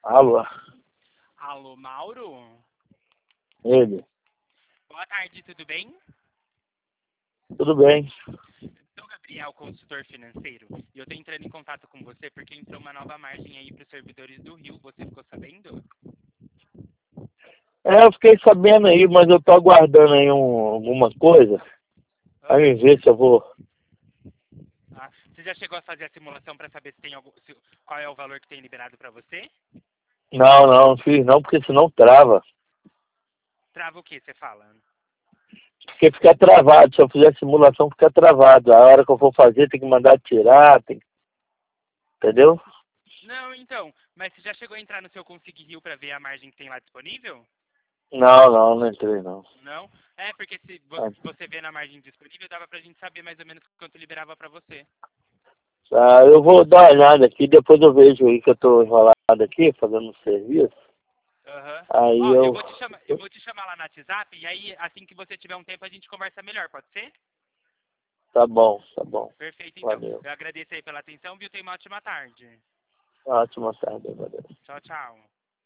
Alô, Alô, Mauro? ele. Boa tarde, tudo bem? Tudo bem? Sou Gabriel, consultor financeiro, e eu tô entrando em contato com você porque entrou uma nova margem aí para os servidores do Rio. Você ficou sabendo? Eu fiquei sabendo aí, mas eu tô aguardando aí alguma coisa. Aí ver se eu vou. Você já chegou a fazer a simulação para saber se tem qual é o valor que tem liberado para você? Não fiz não, porque senão trava. Trava o que você fala? Porque fica travado. Se eu fizer simulação, fica travado. A hora que eu for fazer, tem que mandar tirar, entendeu? Não, então, mas você já chegou a entrar no seu Consig Rio para ver a margem que tem lá disponível? Não entrei não. Não? É, porque se Ah, você vê na margem disponível, dava pra gente saber mais ou menos quanto liberava para você. eu vou dar uma olhada aqui, depois eu vejo aí que eu tô enrolado aqui, fazendo um serviço. Aham. Aí Ó, eu eu. vou te chamar lá no WhatsApp e aí, assim que você tiver um tempo, a gente conversa melhor, pode ser? Tá bom, tá bom. Perfeito, então. Valeu. Eu agradeço aí pela atenção, viu? Tenha uma ótima tarde. Ótima tarde, valeu. Tchau, tchau.